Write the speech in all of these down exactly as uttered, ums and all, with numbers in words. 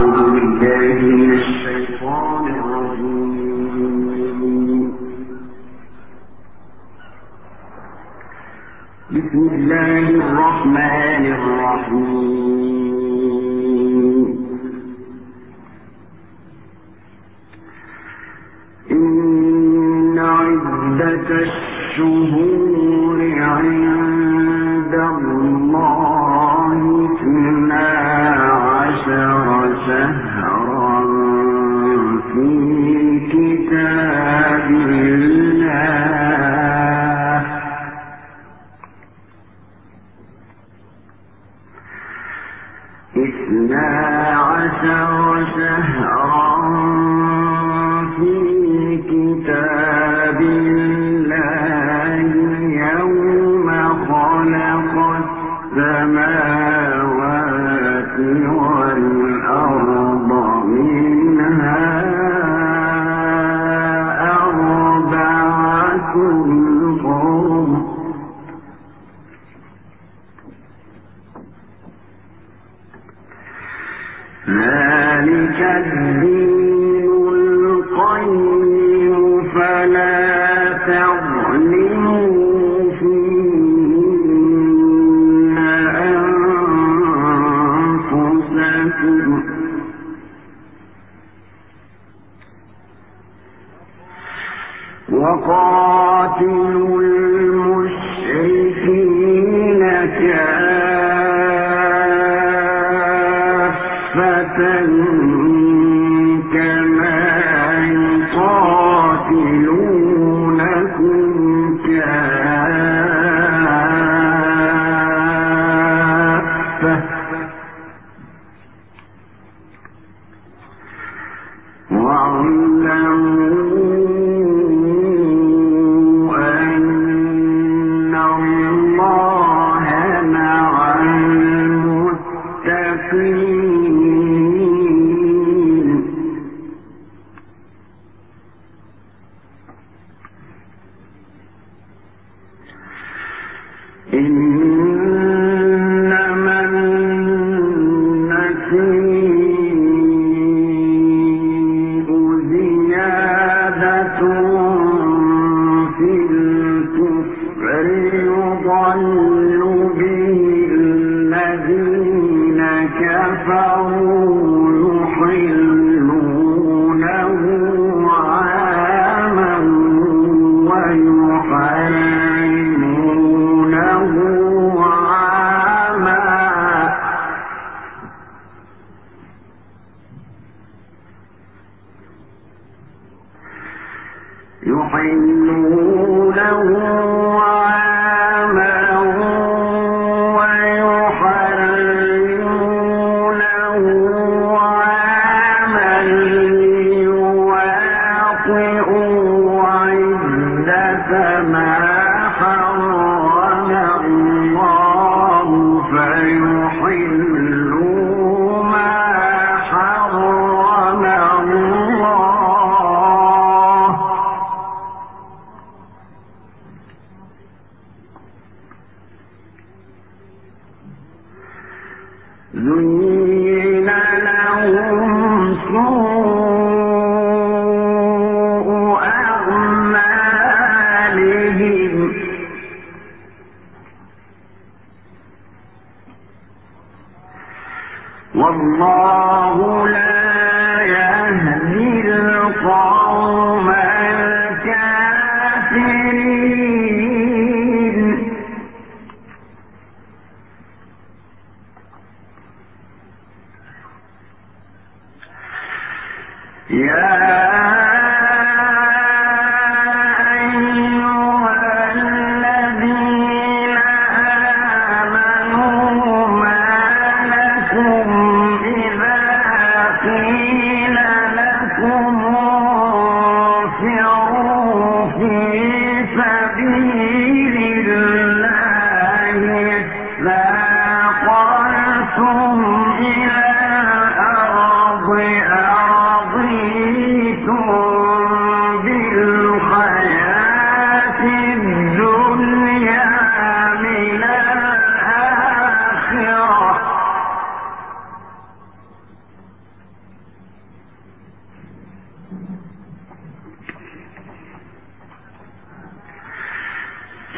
بسم الله الرحمن الرحيم. إن عدة الشهور عند الله اثنا عشر شهرا في كتاب الله اثنا عشر شهرا في كتاب الله يوم خلق السماوات والأرض منها أربعة حرم ذلك الدين القيم فلا تظلموا فيهن أنفسكم وقاتلوا المشركين كافة كما يقاتلونكم كافة واعلموا أن الله مع المتقين. إنما النسيء زيادة في الكفر يضل به الذين كفروا يحلونه عاما ويحرمونه عاما يحلونه عاما ويحرمونه عاما ليواطئوا عدة ما حرم الله فيحلوا ما حرم الله زين لهم سوء أعمالهم والله لا يهدي القوم الكافرين. يا أيها الذين آمنوا ما لكم إذا قيل لكم انفروا في سبيل الله اثاقلتم إلى الأرض أرضيتم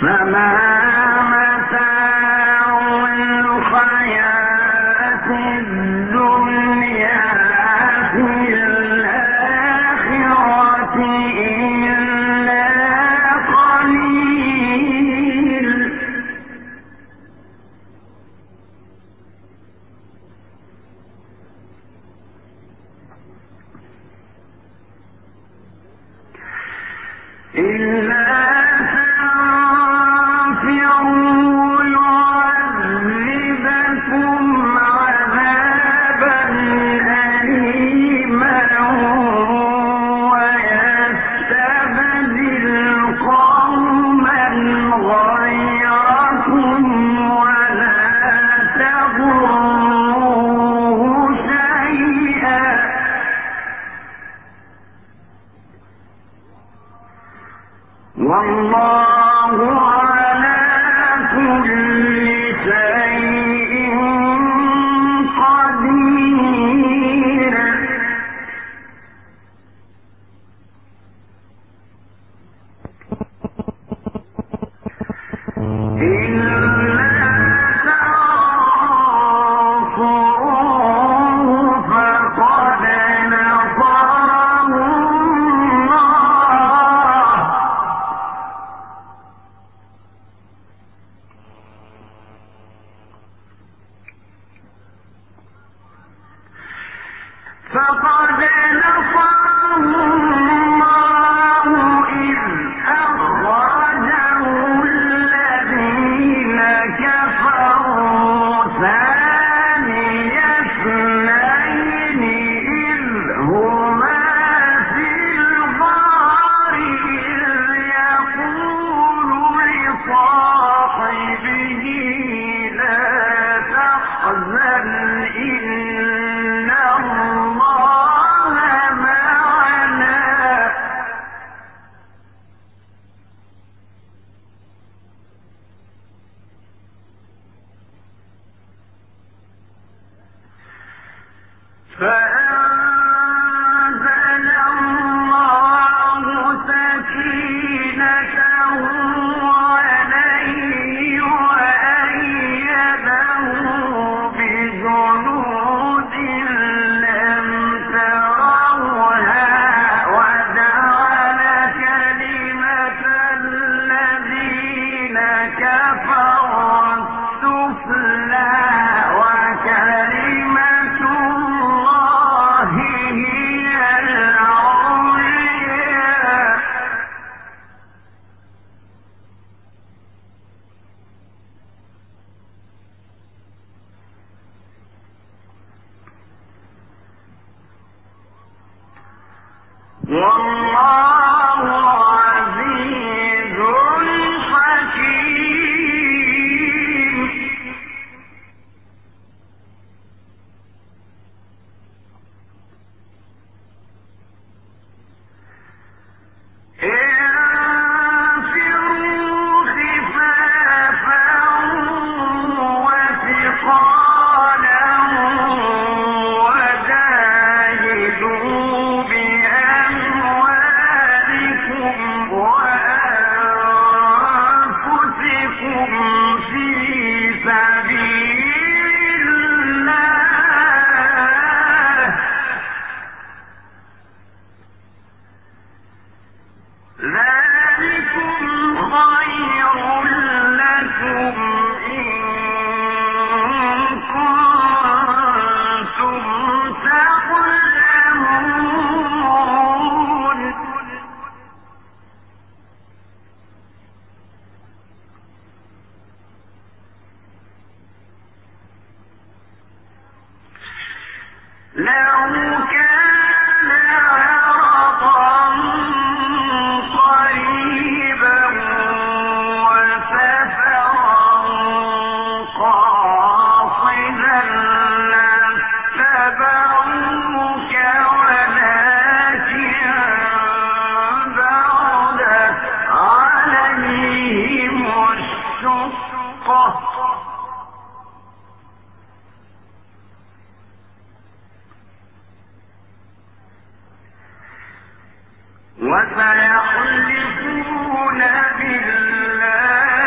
وسيحلفون بالله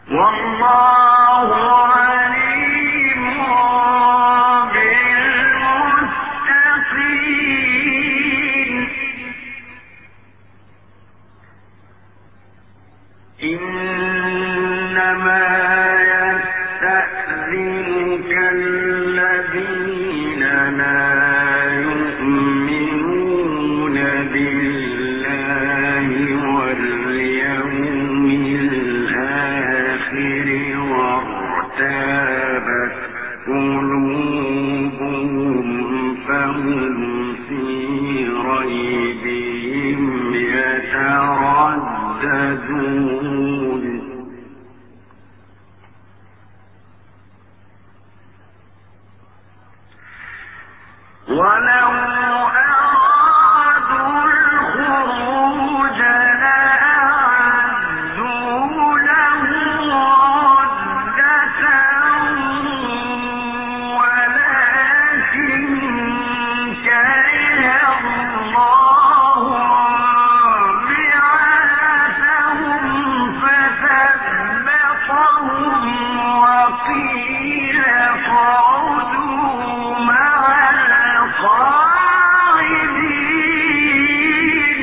والله عليم بالمتقين إنما يستأذنك الذين لا يؤمنون بالله واليوم الآخر وارتابت قلوبهم فهم في ريبهم يترددون ولو أرادوا الخروج لأعدوا له عدة ولكن كره الله بعاثهم فثبطهم وقيل اقعدوا مع القاعدين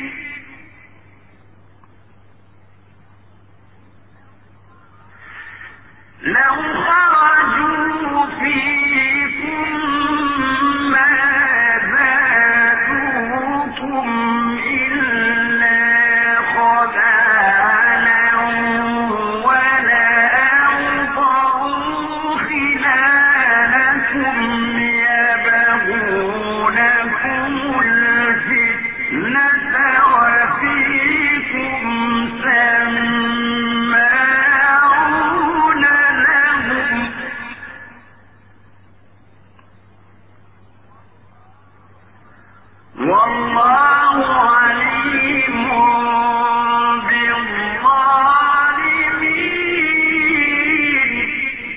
لو خرجوا فيكم ما زادوكم إلا خبالا ولأوضعوا خلالكم يبغونكم الفتنة وفيكم سماعون لهم والله عليم بالظالمين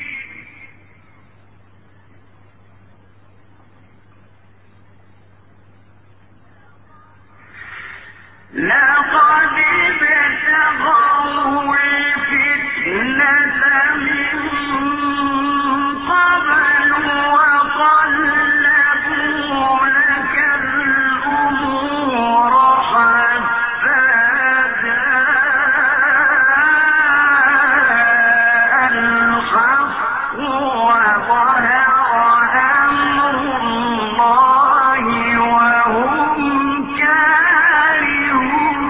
لقد ابتغوا الفتنة من قبل وقلبوا لك الأمور حتى جاء الحق وظهر أمر الله وهم كارهون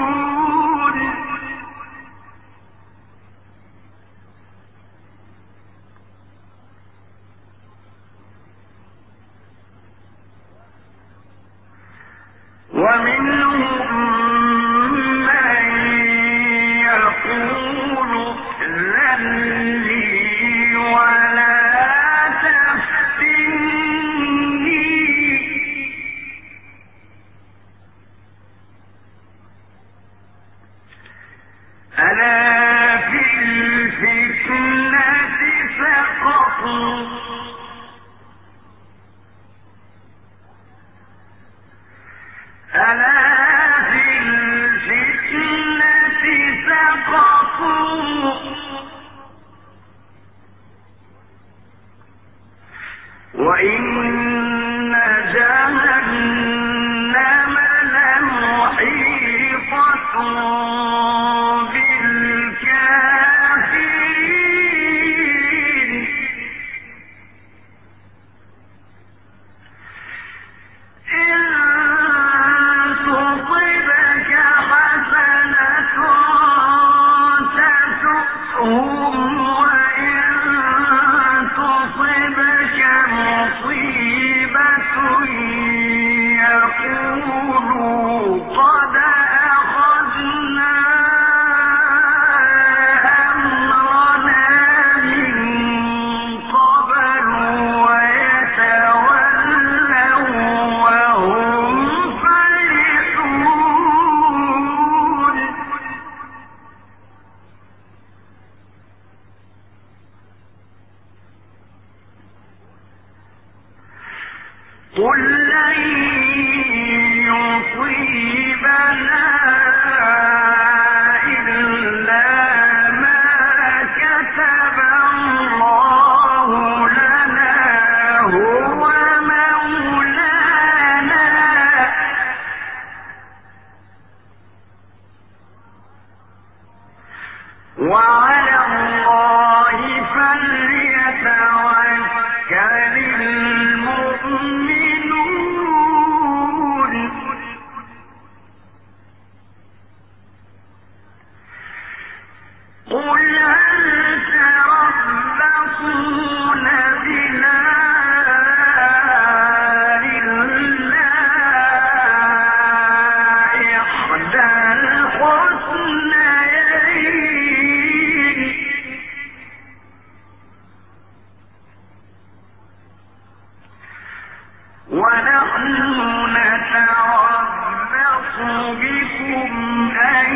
وعلى الله فليتوكل المؤمنون قل هل تربصون بنا إلا إحدى الحسنيين ونحن نتربص بكم أن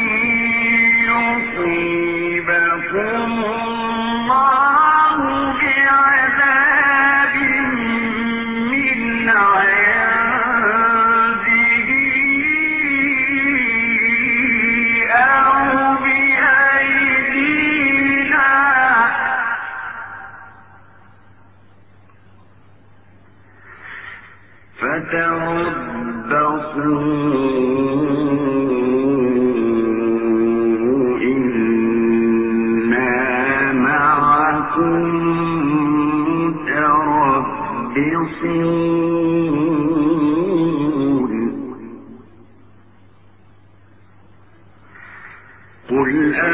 يصيبكم الله بعذاب من عنده أو بأيدينا فتربصوا إنا معكم متربصون قل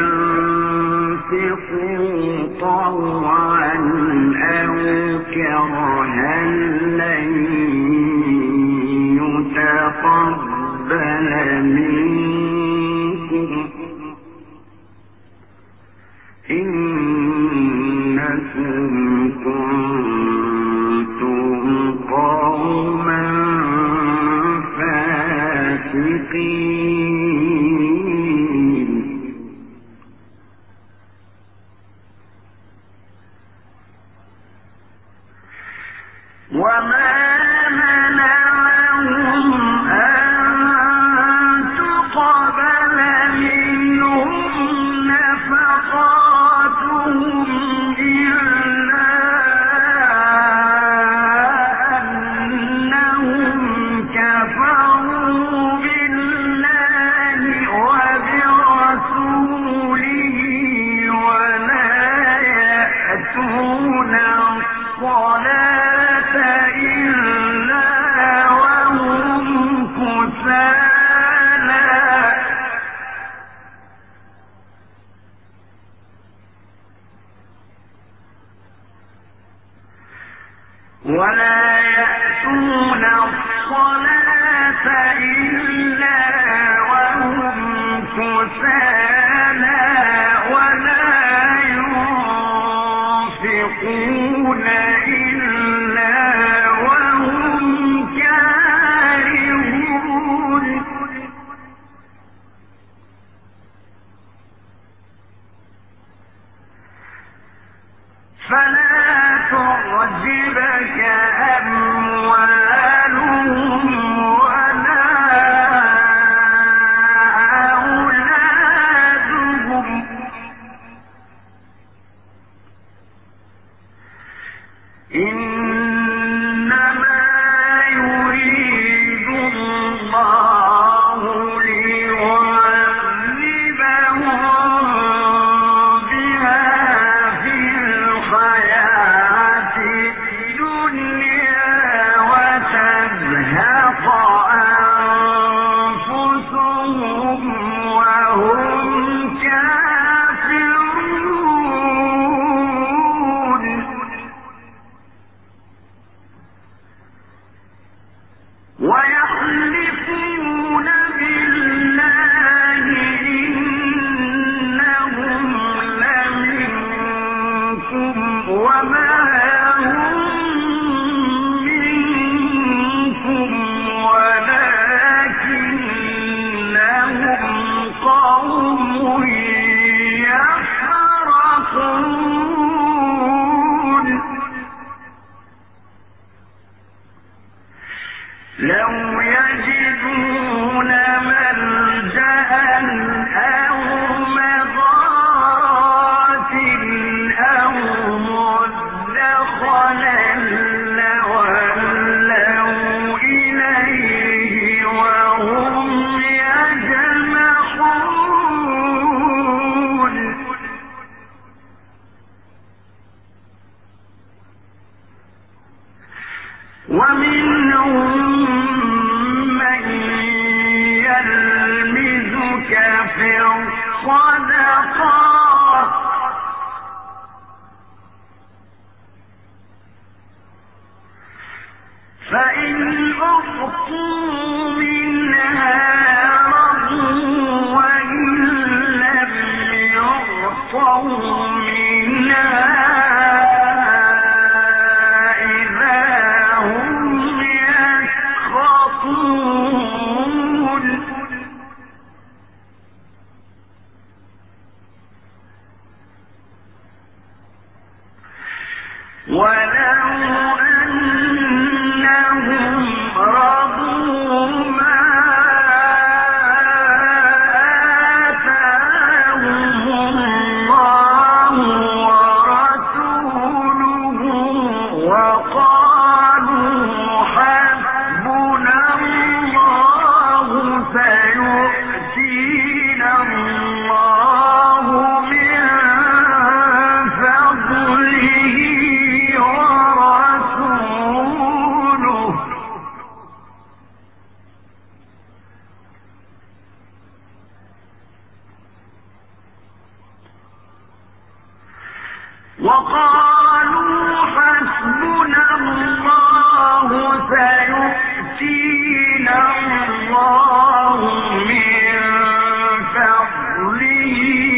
أنفقوا طوعا أو كرها لن يتقبل منكم إنكم كنتم قوما فاسقين وما منعهم أن تقبل منهم نفقاتهم إلا أنهم كفروا بالله وبرسوله ولا يأتون الصلاة إلا وهم كسالى ولا يأتون الصلاة إلا وهم كسالى ولا ينفقون إلا وهم كارهون فلا تعجبك الصدقات فإن أعطوا منها رضوا وإن لم يعطوا منها إذا هم يسخطون ولو أنهم رضوا ما آتاهم الله ورسوله وقالوا حسبنا الله سيؤتينا الله من فضله ورسوله وقالوا حسبنا الله سيؤتينا الله من فضله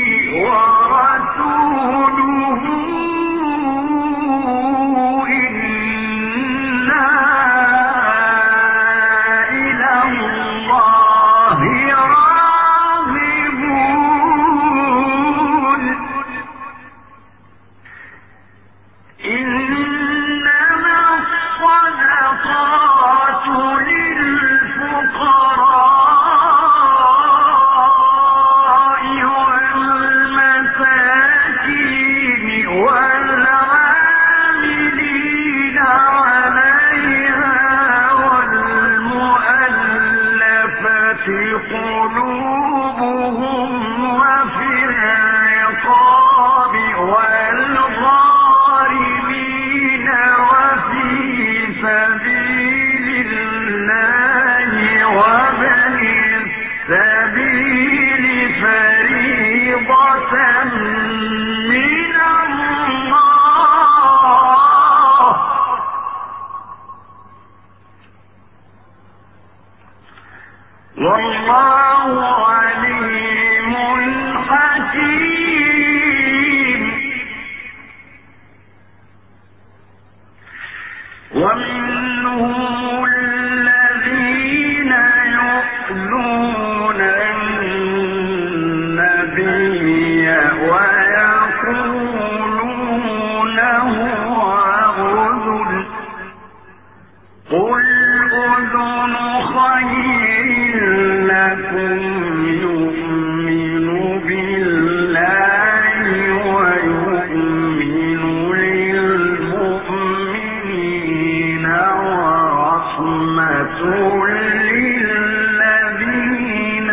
ورسوله إنا إلى الله راغبون إنما الصدقات للفقراء والمساكين والعاملين عليها والمؤلفة قلوبهم وفي الرقاب والغارمين وفي سبيل الله وابن السبيل فريضة من الله والله عليم حكيم ومنهم الذين يؤذون النبي ويقولون هو أذن قل أذن خير لكم يؤمن بالله ويؤمن للمؤمنين ورحمة للذين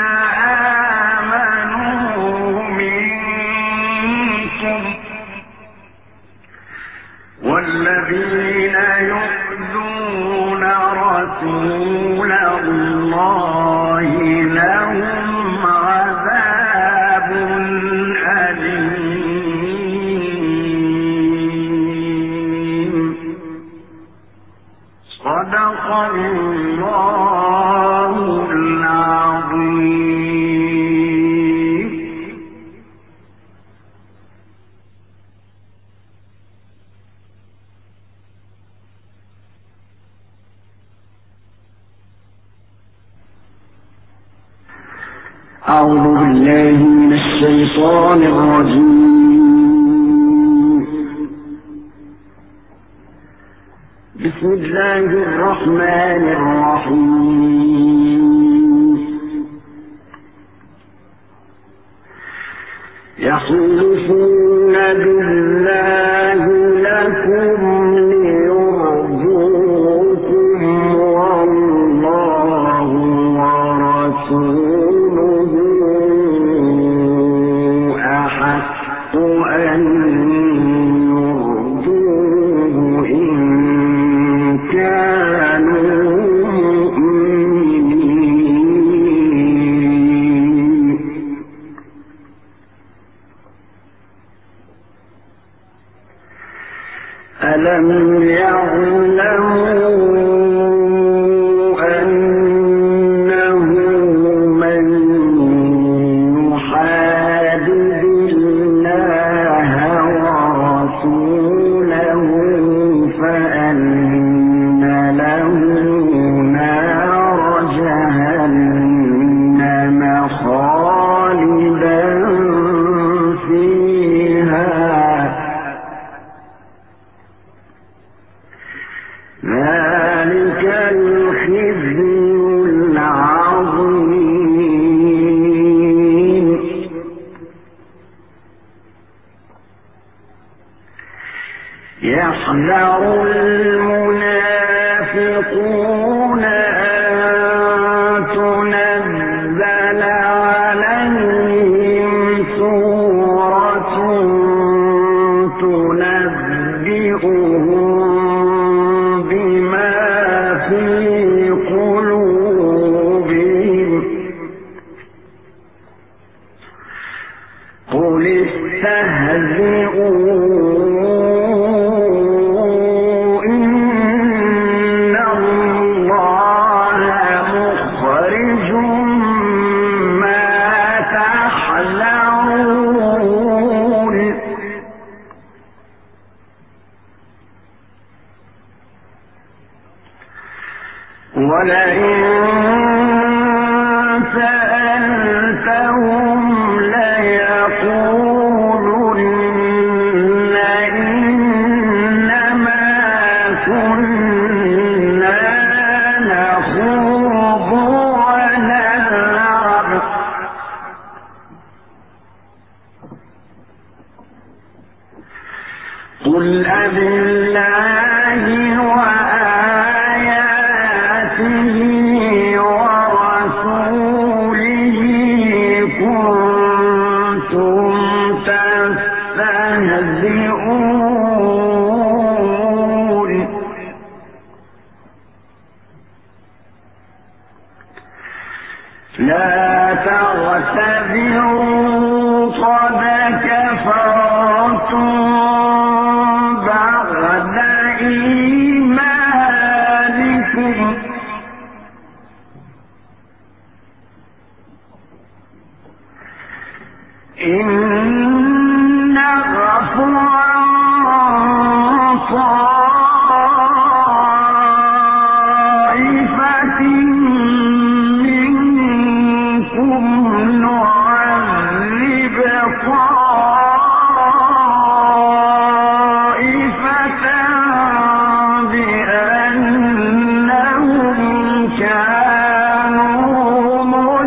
آمنوا منكم والذين يؤذون رسول الله لهم عذاب أليم صدق الله العظيم. أعوذ بالله من الشيطان الرجيم. بسم الله الرحمن الرحيم. يحلفون بالله لكم ليرضوكم والله ورسوله أحق أن يرضوه إن كانوا مؤمنين. يحذر المنافقون أن تنزل عليهم سورة تنبئهم بما في قلوبهم قل استهزئوا ولئن سألتهم ليقولن إنما كنا نخوض ونلعب قل أبالله ورسوله كنتم تستهزئون لا تعتذروا قد كفرتم بعد إيمانكم إن نعفو عن طائفة منكم نعذب طائفة بأنهم كانوا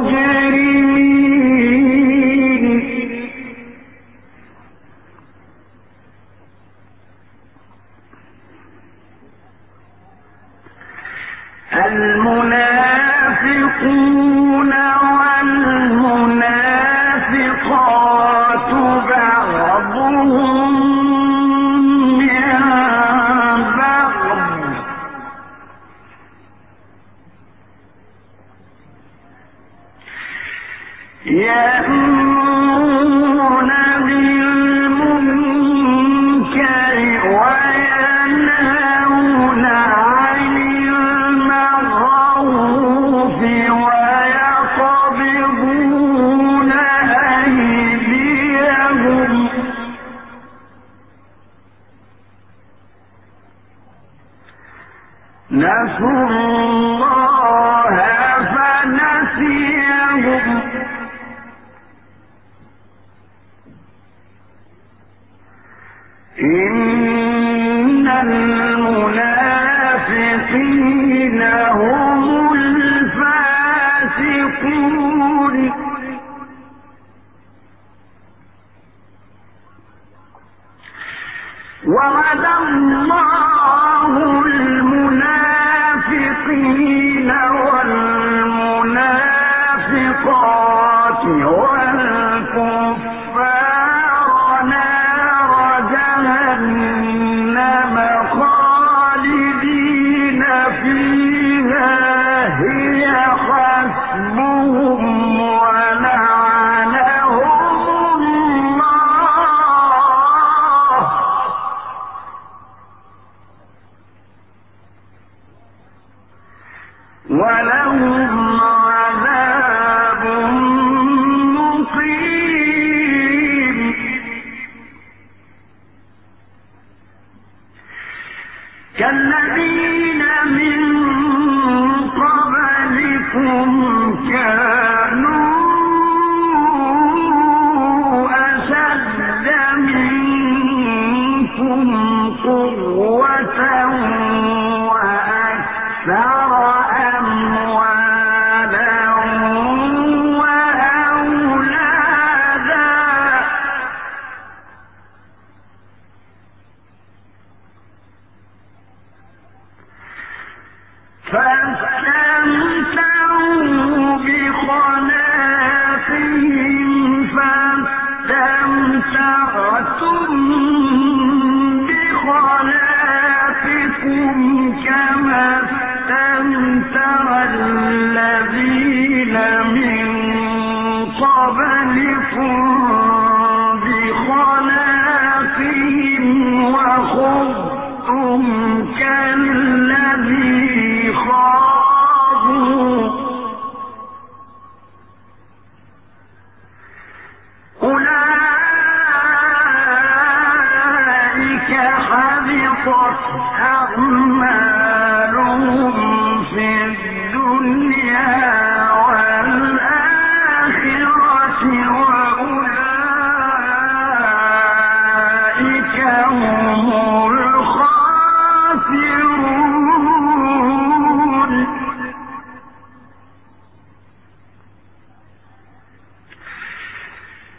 مجرمين المنافقون والمنافقات بعضهم من بعض يأمرون بالمنكر وينهون عن المعروف ويقبضون أيديهم نسوا الله فنسيهم إن المنافقين هم الفاسقون وعد الله المنافقين والمنافقات والكفار نار جهنم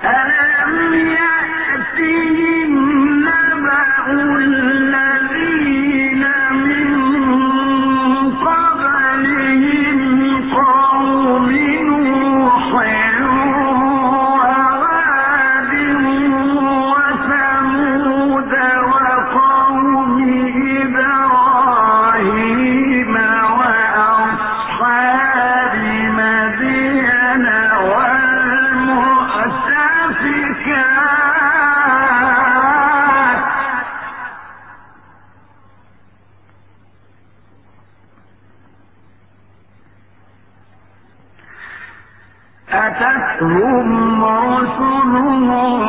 أتتهم رسلهم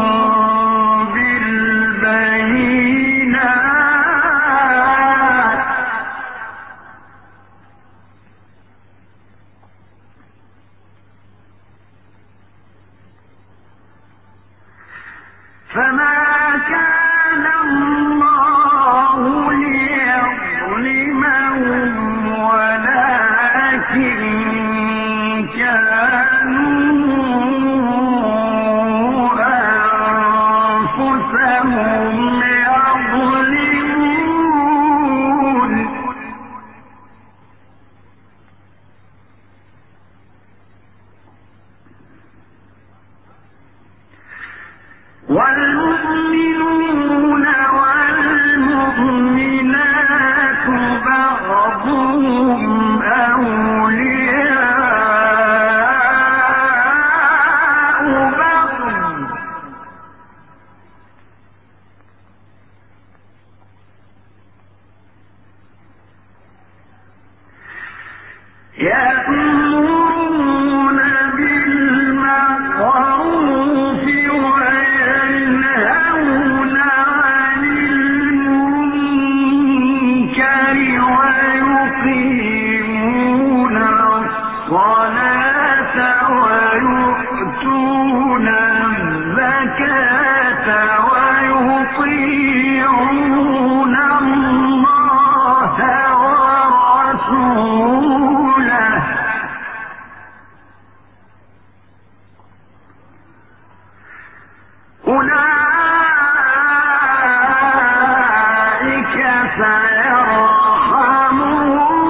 بالبينات فما كان الله ليظلمهم ولكن والمؤمنون والمؤمنات بعضهم أولياء بعض يأمرون بالمعروف وينهون عن المنكر ويقيمون الصلاة ويؤتون الزكاة ويطيعون الله ورسوله أولئك سيرحمهم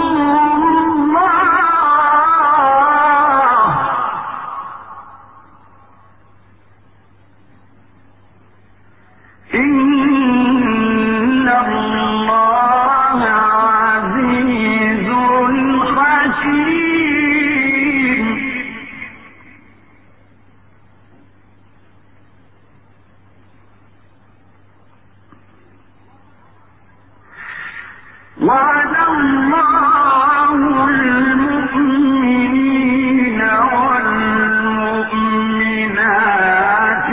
الله إن الله عزيز حكيم وعد الله المؤمنين والمؤمنات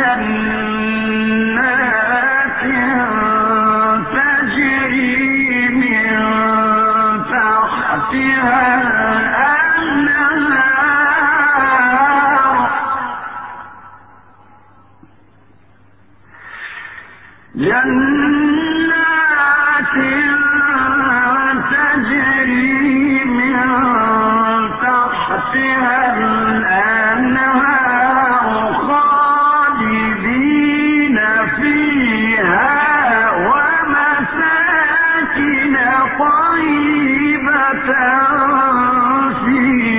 جنات تجري من تحتها الأنهار جنات تجري من تحتها الأنهار خالدين فيها ومساكن طيبة في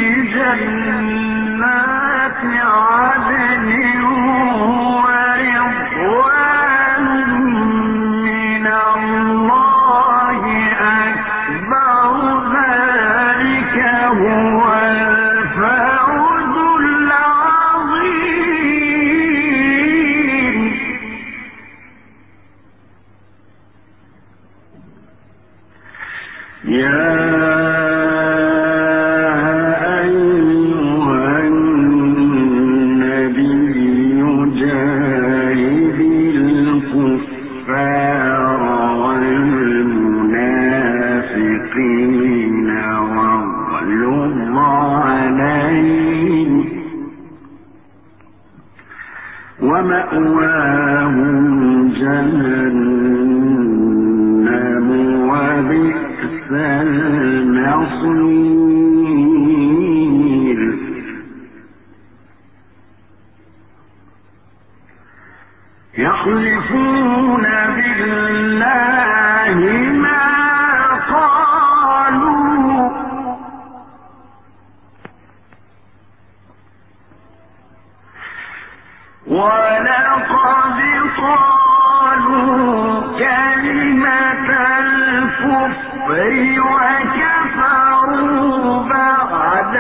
جنات عدن ورضوان من الله أكبر ذلك هو الفوز العظيم يا أيها النبي جاهد الكفار والمنافقين واغلظ عليهم ومأواهم جهنم وبئس المصير يحلفون بالله ما قالوا ولقد قالوا كلمة الكفر وكفروا بعد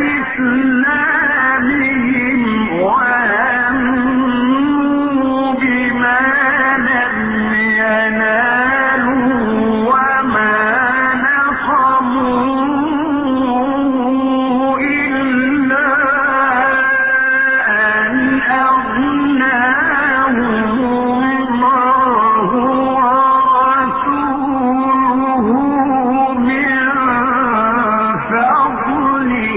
إسلامهم وهموا بما لم ينالوا وما نقموا إلا أن أغناهم الله ورسوله من فضله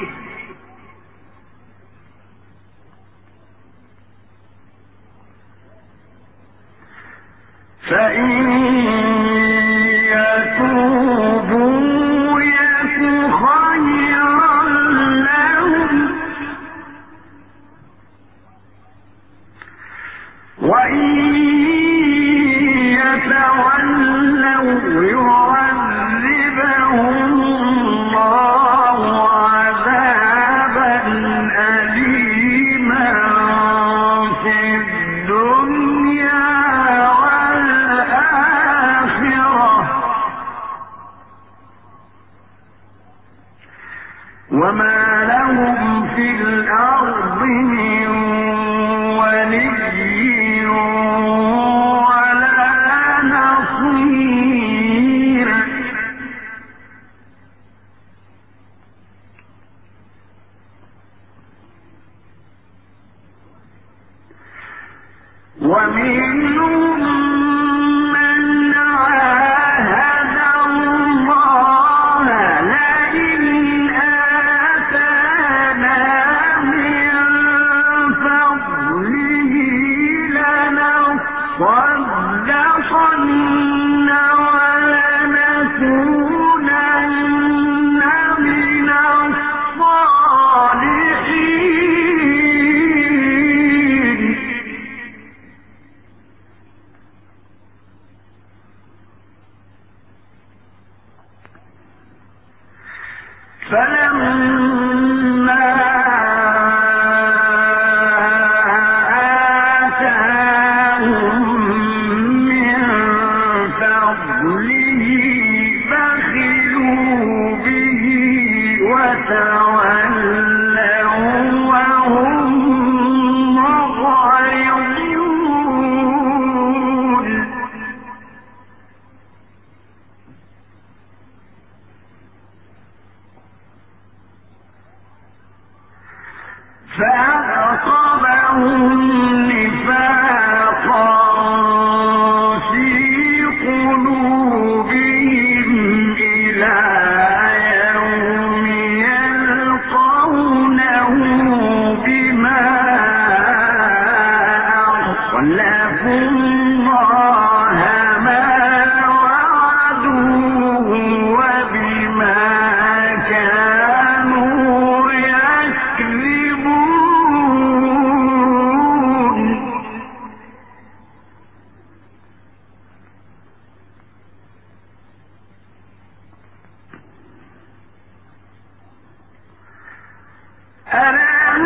فإن يتوبوا يك خيرا لهم وإن يتولوا يعذبهم الله عذابا أليما في الدنيا والآخرة وما لهم في الأرض من ولي ولا نصير ومنهم من عاهد الله لئن آتانا من فضله لنصدقن ولنكونن من الصالحين فلما آتاهم من فضله بخلوا به وتولوا وهم معرضون فأعقبهم نفاقا في قلوبهم إلى يوم يلقونه بما أخلفوا الله ما وعدوه وبما كانوا يكذبون ألم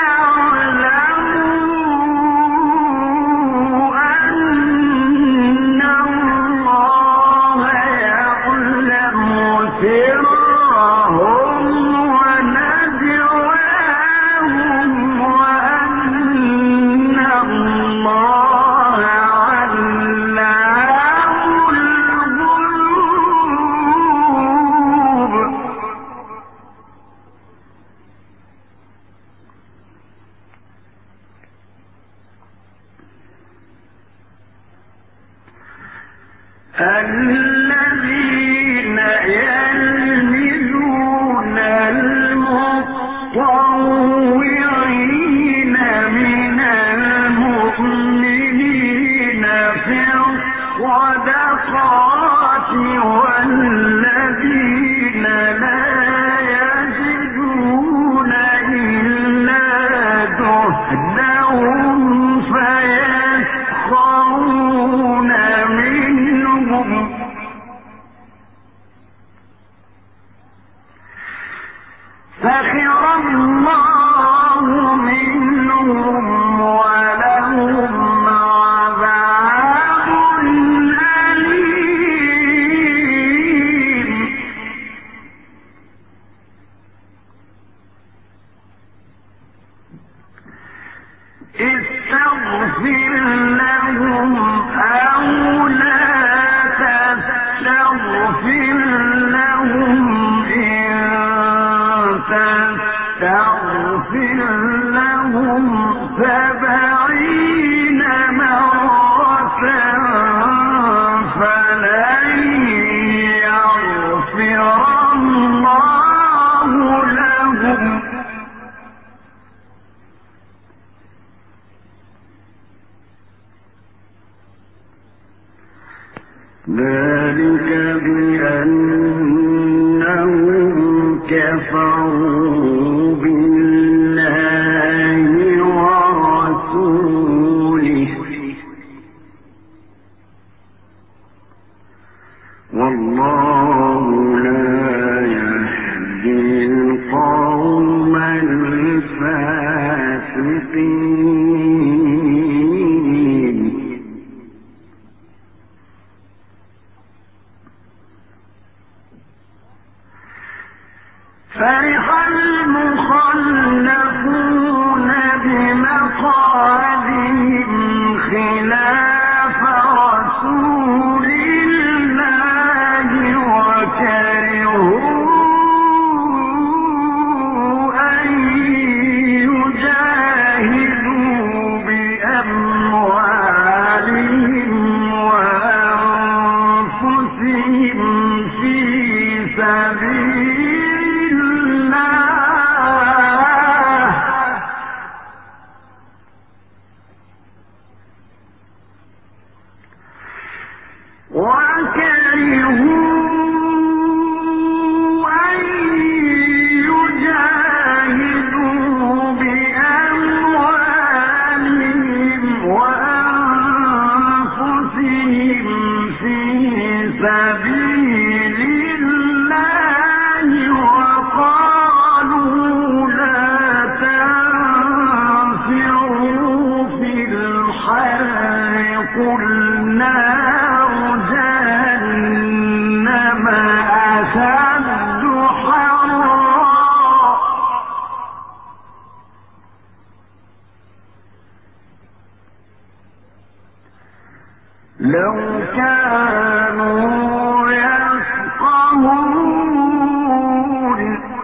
يعلموا أن الله يعلم سرهم ونجواهم وأن الله علام الغيوب الذين يلمزون المطوعين من المؤمنين في الصدقات والذين لا يجدون إلا جهدهم فيسرون استغفر لهم أو لا تستغفر لهم إن تستغفر لهم سبعين مرة فلن يغفر الله لهم ذلك بأنهم كفروا بالله ورسوله والله لا يهدي القوم الفاسقين. فرح المخلفون بمقعدهم خلاف رسول الله وكرهوا أن يجاهدوا بأموالهم وأنفسهم في سبيل لو كانوا يفقهون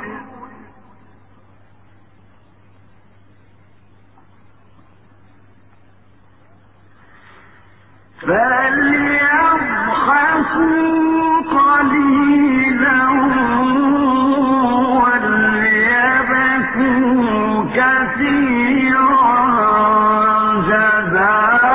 فليضحكوا قليلا وليبكوا كثيرا جزاء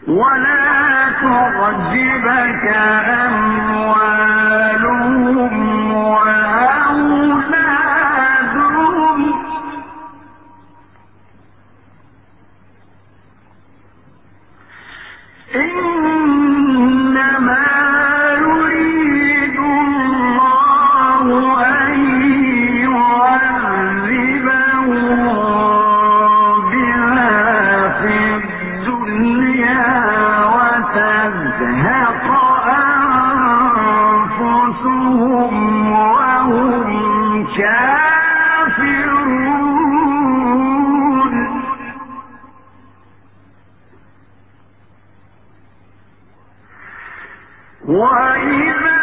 ولا تعجبك أموالهم وأولادهم إنما يريد الله أن يعذبهم بها في الدنيا وتزهق أنفسهم وهم كافرون وإذا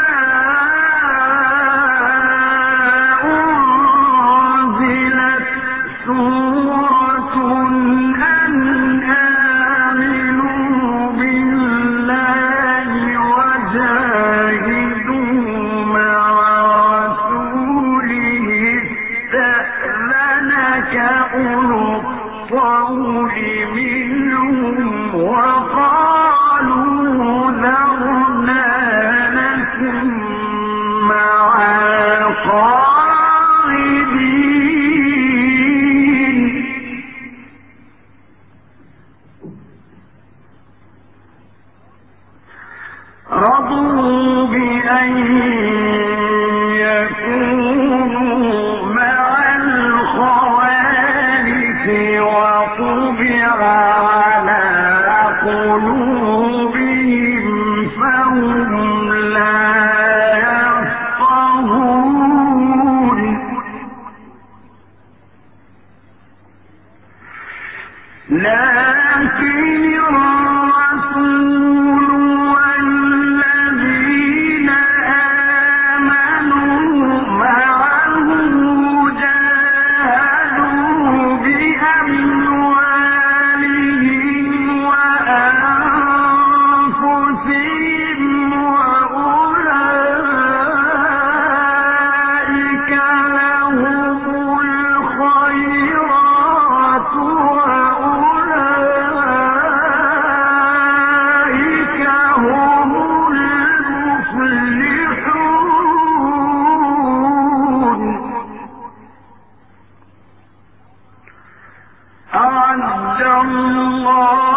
أنزلت سورة أن آمنوا بالله وجاهدوا مع رسوله استأذنك أولو الطول منهم وقالوا ذرنا نكن مع القاعدين رضوا بأن يكونوا مع الخوالف وطبع على قلوبهم فهم لا يفقهون لكن الرسول والذين آمنوا معه جاهدوا بأموالهم وأنفسهم وأولئك لهم الخيرات وأولئك هم المفلحون أعد الله